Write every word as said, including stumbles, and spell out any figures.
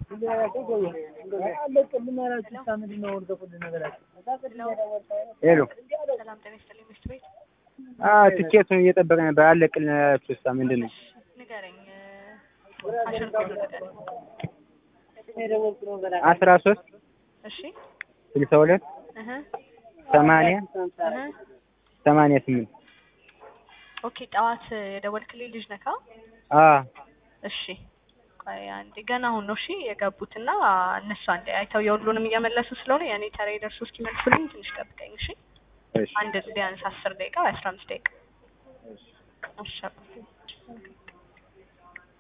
ሄሎ ሰላም ጤና ይስጥልኝ ሚስት ቤት አዎ ትኬቱን እየጠበቅን ነበር አለቅልናችሁ እሷ ምንድነው ንገረኝ አሽር ኮድ ንገረኝ አስራ ሶስት እሺ ስልሳ ሁለት እህ ሰማንያ እህ ሰማንያ ስምንት ኦኬ ጠዋት የደወልክልኝ ልጅ ነካ አዎ እሺ ቆይ አንዴ ገና አሁን ነው እሺ የገቡትና እነሱ አንዴ አይተው የሁሉንም እየመለሱ ስለሆነ ያኔ ተራይ ደርሶ እስኪመልሱልኝ ትንሽ ጠብቀኝ እሺ አንድ ቢያንስ አስር ደቂቃ ወይ አስራ አምስት ደቂቃ እሺ